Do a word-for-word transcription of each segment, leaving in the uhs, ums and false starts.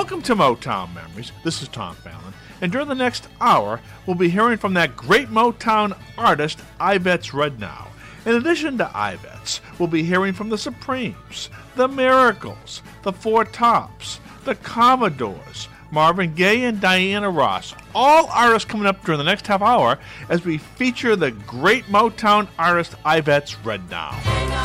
Welcome to Motown Memories. This is Tom Fallon, and during the next hour, we'll be hearing from that great Motown artist, Ivetz Red Now. In addition to Ivetz, we'll be hearing from the Supremes, the Miracles, the Four Tops, the Commodores, Marvin Gaye, and Diana Ross. All artists coming up during the next half hour as we feature the great Motown artist, Ivetz Red Now.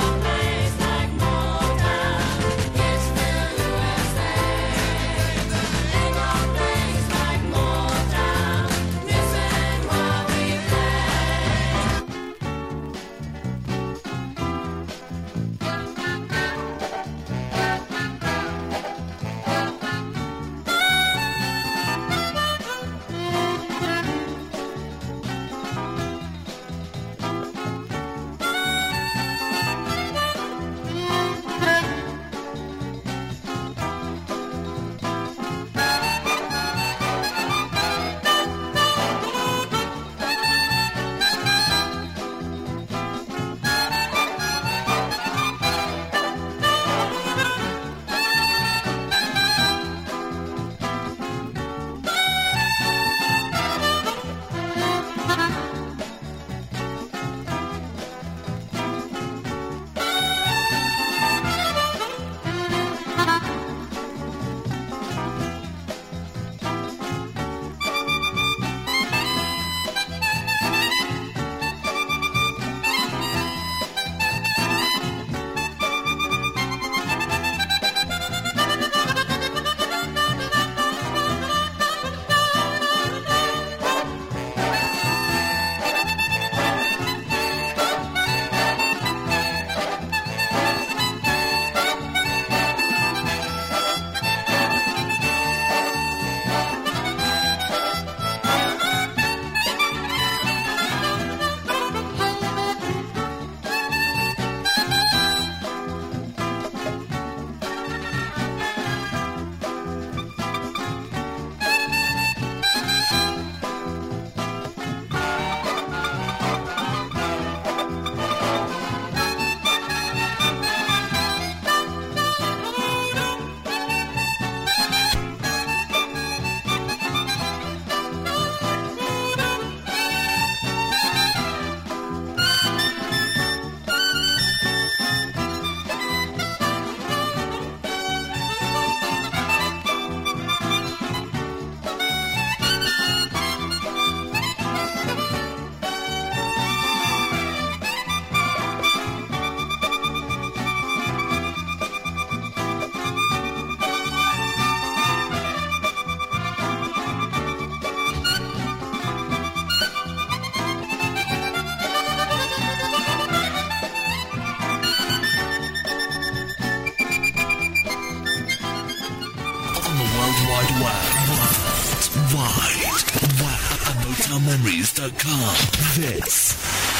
Memories dot com. This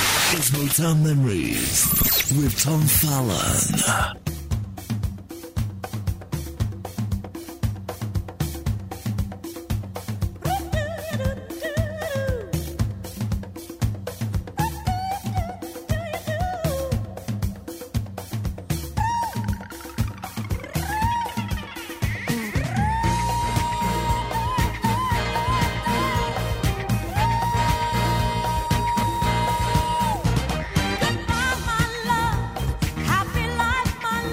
is Motown Memories with Tom Fallon. Happy life, my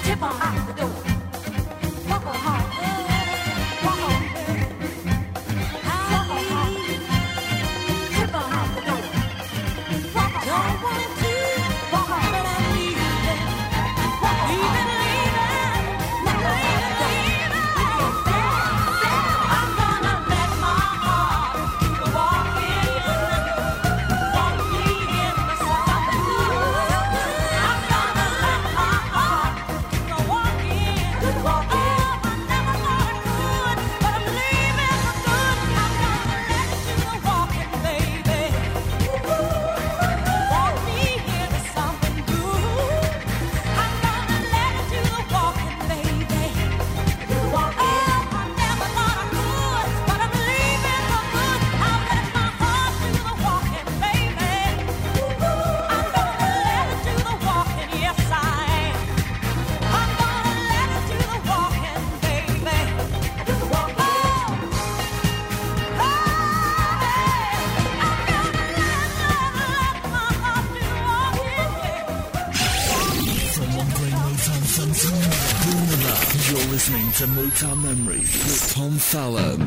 Tip on out the door. Walk on home. Walk on. Walk on home. Tip on out the door. Walk on. Don't want to walk on, but I'm leaving. Walk on. Leaving, leaving. Not leaving, leaving. I'm gonna let my heart walk in. Walk me in the something good. I'm gonna let my heart walk in. Walk in. Oh, I never thought I could, but I'm leaving for good. I'm gonna let you walk in, baby. Walk me into something good. I'm gonna let you walk in, baby. Walk in. Oh, I never thought I could, but I'm leaving for good. I'll let my heart do the walking, baby. I'm gonna let it do the walking, yes I am. I'm gonna let it do the walking, baby. Walk on. Oh, I'm gonna let, let, let my heart do the walking, yeah. From one great Motown phantom to another, you're listening to Motown Memories with Tom Fallon.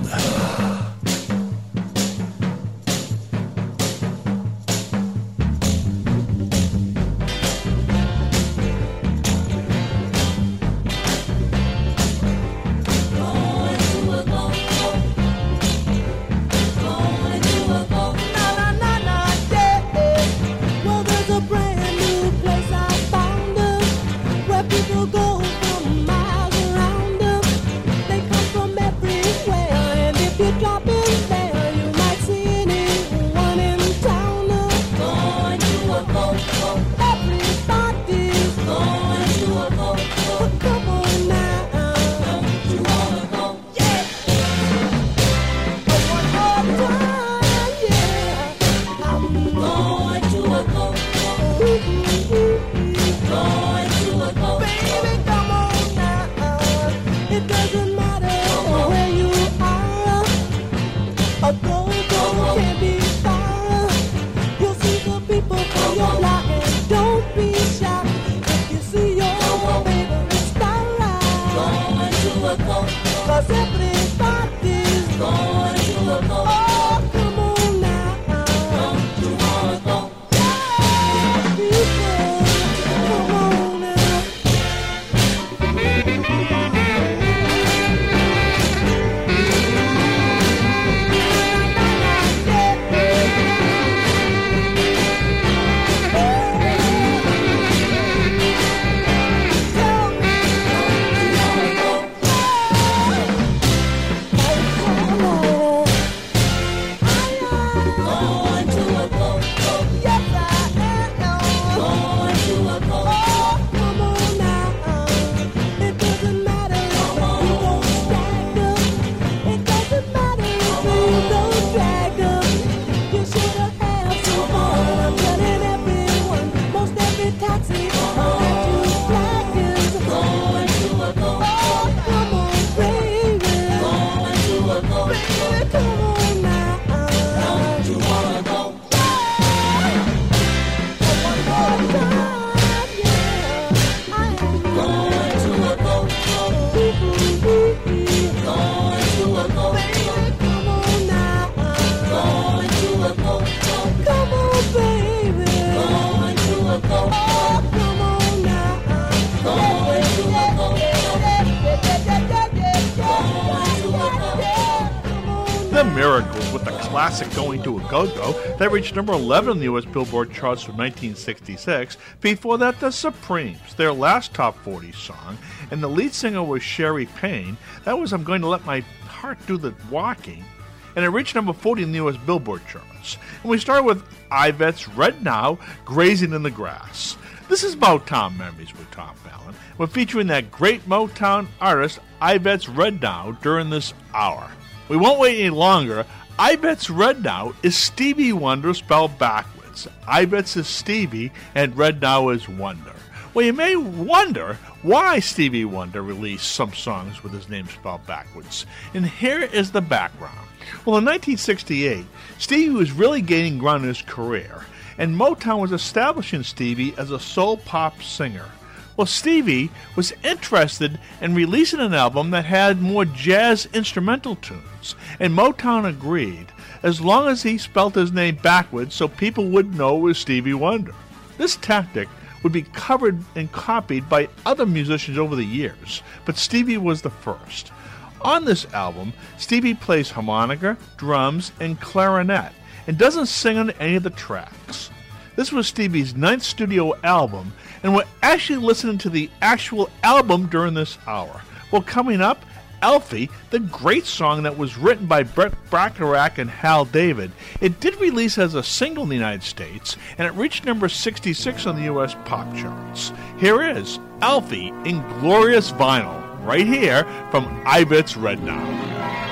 Well, there's a brand new place I found us, where people go from miles around us. They come from everywhere, and if you drop in there, you might see anyone in town. Going to a go-go. Everybody's going to a go-go. Come on now. Don't you wanna go? Yeah. One more time, yeah. I'm going to a go-go. Going to a go-go. Baby, come on now. It doesn't matter where you are. A go-go can be far. You'll see the people from your block, and don't be shy if you see your favorite star. Going to a go-go. 'Cause everybody's going to a go-go. Oh, come on now. Don't you wanna go? Yeah, people, come on now. Tell me, don't you wanna go? Going to a go-go. Yes, I am. Going to a go-go. Oh, come on now. It doesn't matter if you don't stand up. It doesn't matter if you don't drag up. You should have had some fun. I'm telling everyone, most every taxi that you flag is going to a go-go. Oh, come on, baby. Going to a go-go. Baby, come on now. Don't you wanna go? One more time, yeah. I am going to a go-go. Going to a go-go. Baby, come on now. Going to a go-go. Come on, baby. Going to a go-go. Oh, come on now. Going to a go-go. The Miracles with the classic Going to a Go-Go that reached number eleven on the U S Billboard charts from nineteen sixty-six. Before that, the Supremes, their last top forty song, and the lead singer was Sherry Payne. That was I'm Going to Let My Heart Do the Walking, and it reached number forty in the U S Billboard charts. And we start with Ivette's Red Now, Grazing in the Grass. This is Motown Memories with Tom Fallon. We're featuring that great Motown artist, Ivette's Red Now, during this hour. We won't wait any longer. Ivette's Red Now is Stevie Wonder spelled backwards. Ivette's is Stevie, and Red Now is Wonder. Well, you may wonder why Stevie Wonder released some songs with his name spelled backwards. And here is the background. Well, in nineteen sixty-eight, Stevie was really gaining ground in his career, and Motown was establishing Stevie as a soul pop singer. Well, Stevie was interested in releasing an album that had more jazz instrumental tunes, and Motown agreed, as long as he spelt his name backwards so people would know it was Stevie Wonder. This tactic would be covered and copied by other musicians over the years, but Stevie was the first. On this album, Stevie plays harmonica, drums, and clarinet, and doesn't sing on any of the tracks. This was Stevie's ninth studio album, and we're actually listening to the actual album during this hour. Well, coming up, Alfie, the great song that was written by Brett Bacharach and Hal David. It did release as a single in the United States, and it reached number sixty-six on the U S pop charts. Here is Alfie in glorious vinyl, right here from Ivetz Red Now.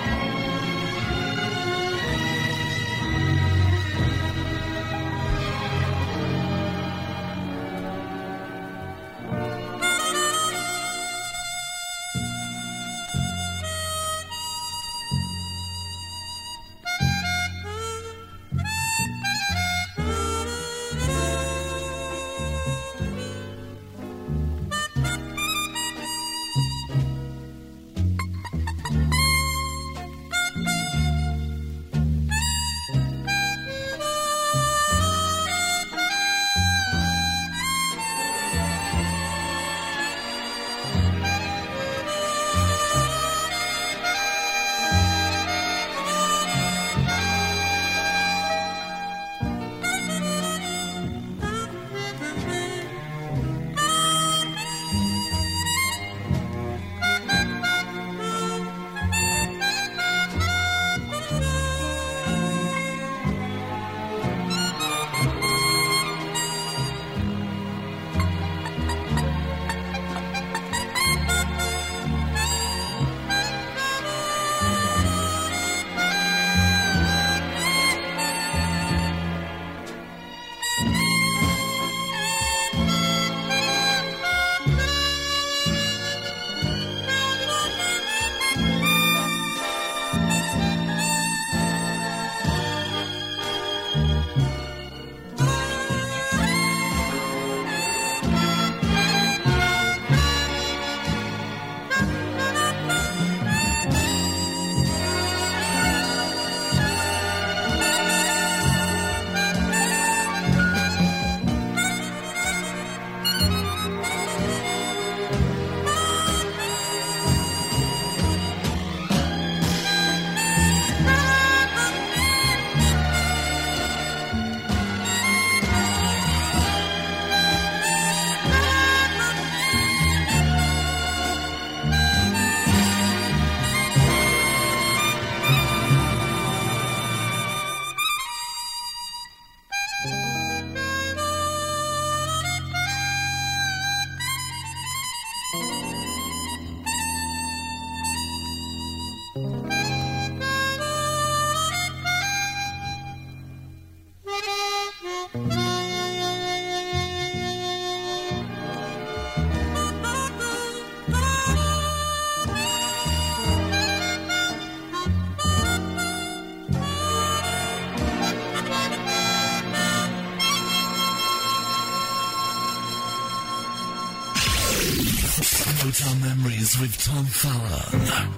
Motown Memories with Tom Fallon.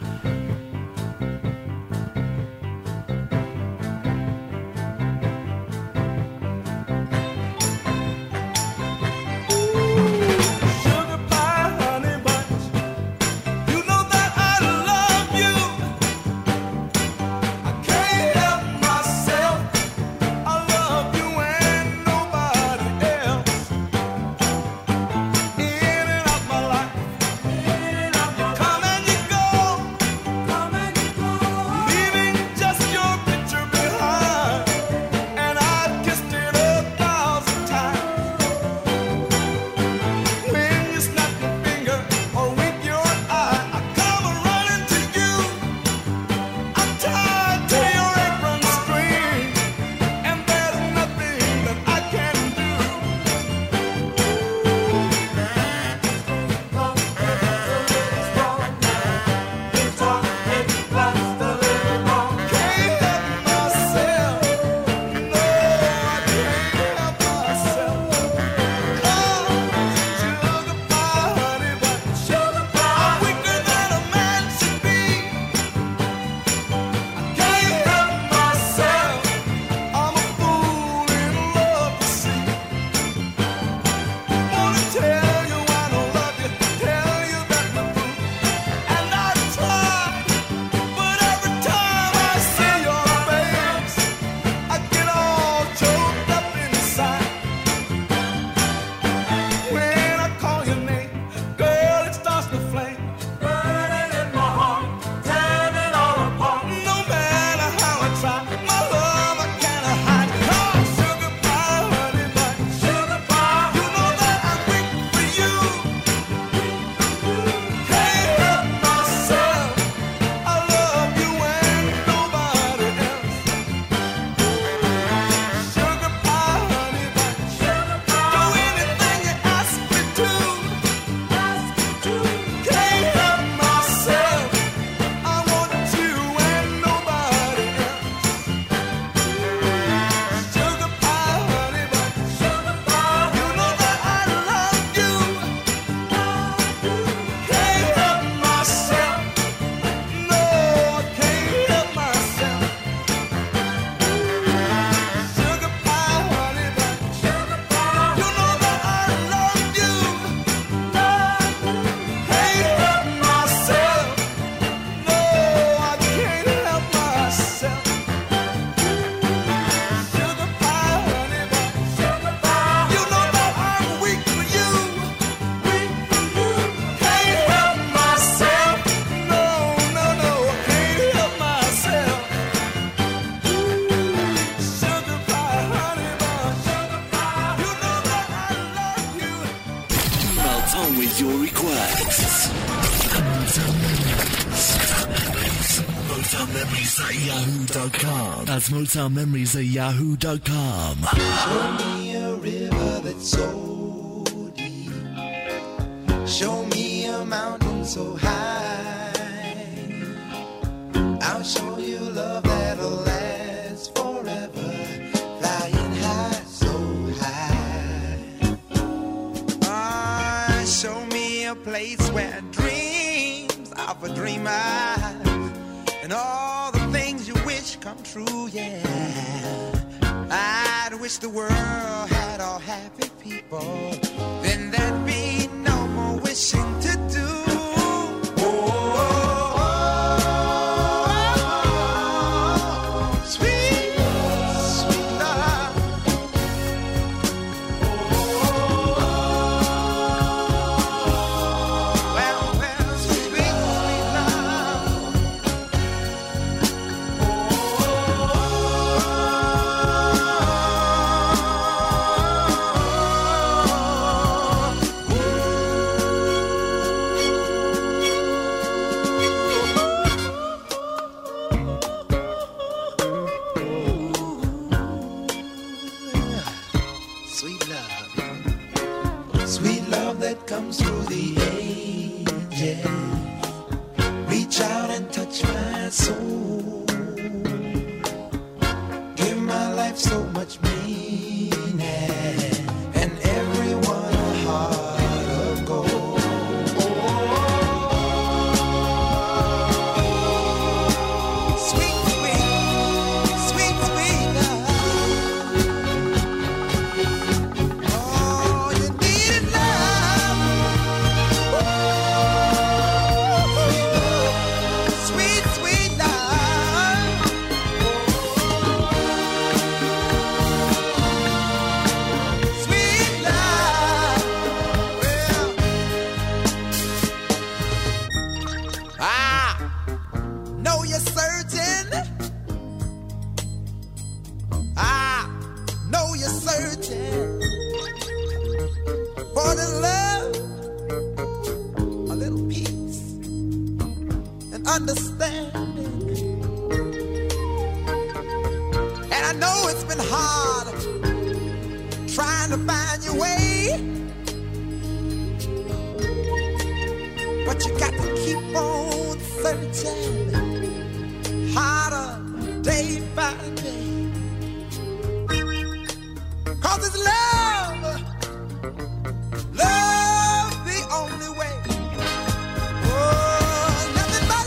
Come and you go. requests. Motown Memories. Motown Memories at yahoo dot com. That's Motown Memories at yahoo dot com. Show me a river that's so deep. Show me a mountain so high. I'll show you love that'll last forever. Flying high, so high. Ah, show me a place where dreams of a dreamer and all the things you wish come true, yeah. I'd wish the world had all happy people. Then there'd be no more wishing to do. Oh, oh, oh, oh, sweet, sweet love. Oh, well, well, sweet, sweet love. Sweet love, sweet love that comes through the ages. Reach out and touch my soul. Give my life so much meaning, and everyone a heart of gold. Sweet, sweet, sweet, sweet love. Oh, you needed love. Sweet, sweet love. Sweet love. Well, I know you're searching. I know you're searching for the love, a little peace and understanding. And I know it's been hard trying to find your way, but you got to keep on searching harder day by day. Cause it's love, love the only way. Oh, nothing but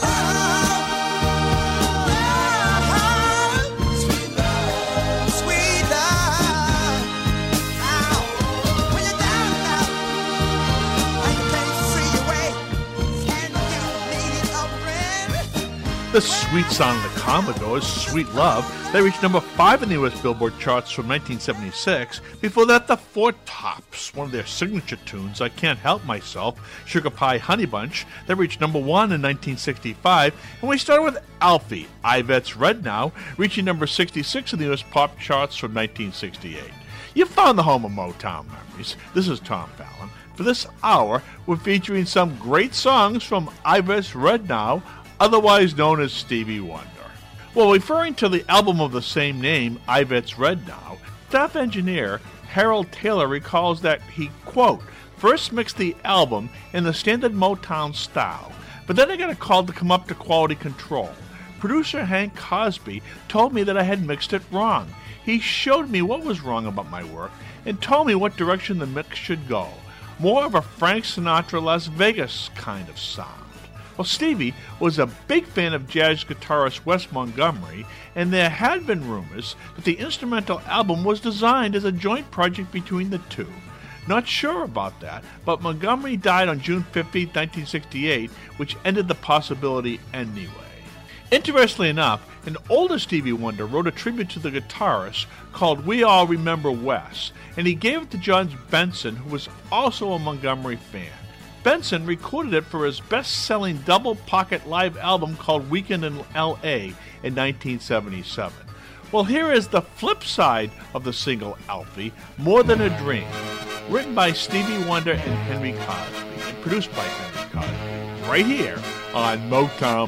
love, sweet love, sweet love. Ow. When you're down now, and you can't see your way, and you need a friend. The sweet sound of the Commodores, Sweet Love, they reached number five in the U S Billboard charts from nineteen seventy-six. Before that, the Four Tops, one of their signature tunes, I Can't Help Myself, Sugar Pie Honey Bunch, that reached number one in nineteen sixty-five. And we started with Alfie, Ivette's Red Now, reaching number sixty-six in the U S pop charts from nineteen sixty-eight. You found the home of Motown Memories. This is Tom Fallon. For this hour, we're featuring some great songs from Ivette's Red Now, otherwise known as Stevie Wonder. Well, referring to the album of the same name, Ivette's Red Now, staff engineer Harold Taylor recalls that he, quote, first mixed the album in the standard Motown style, but then I got a call to come up to quality control. Producer Hank Cosby told me that I had mixed it wrong. He showed me what was wrong about my work and told me what direction the mix should go. More of a Frank Sinatra, Las Vegas kind of sound. Well, Stevie was a big fan of jazz guitarist Wes Montgomery, and there had been rumors that the instrumental album was designed as a joint project between the two. Not sure about that, but Montgomery died on June fifteenth, nineteen sixty-eight, which ended the possibility anyway. Interestingly enough, an older Stevie Wonder wrote a tribute to the guitarist called We All Remember Wes, and he gave it to John Benson, who was also a Montgomery fan. Benson recorded it for his best-selling double-pocket live album called Weekend in L A in nineteen seventy-seven. Well, here is the flip side of the single Alfie, More Than a Dream, written by Stevie Wonder and Henry Cosby. produced by Kenny Cut, right here on Motown.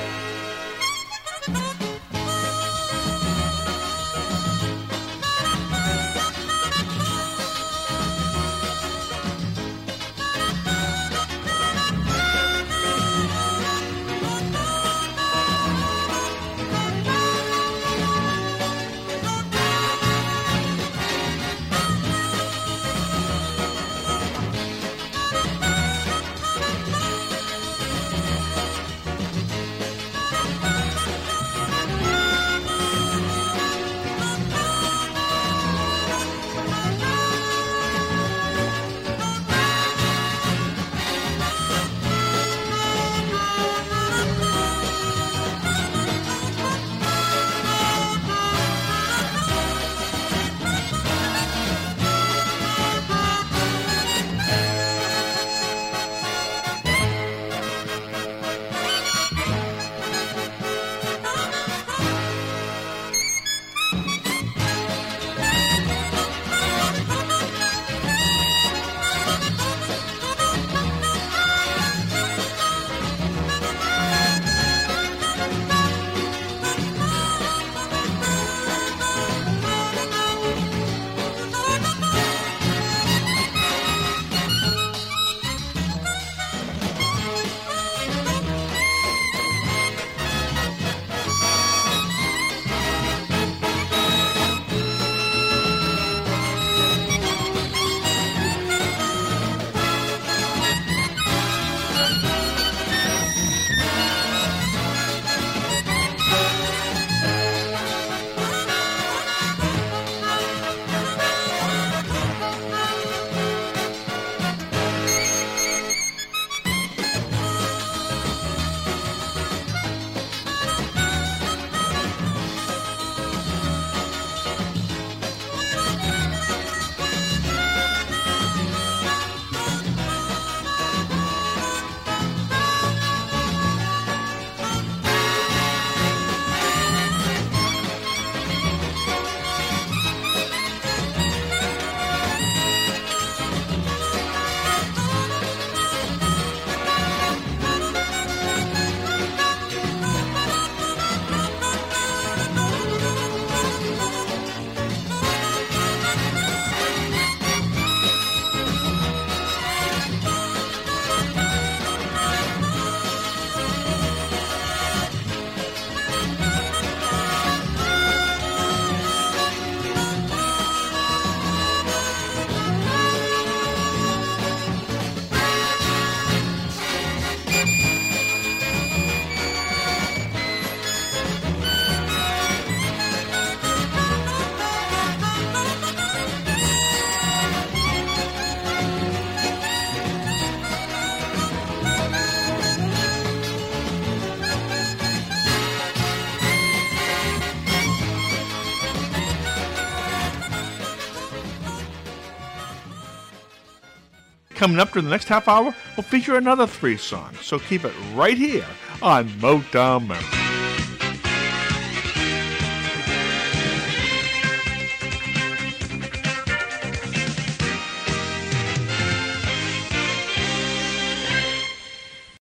Coming up during the next half hour, we'll feature another three songs, so keep it right here on Motown Memories.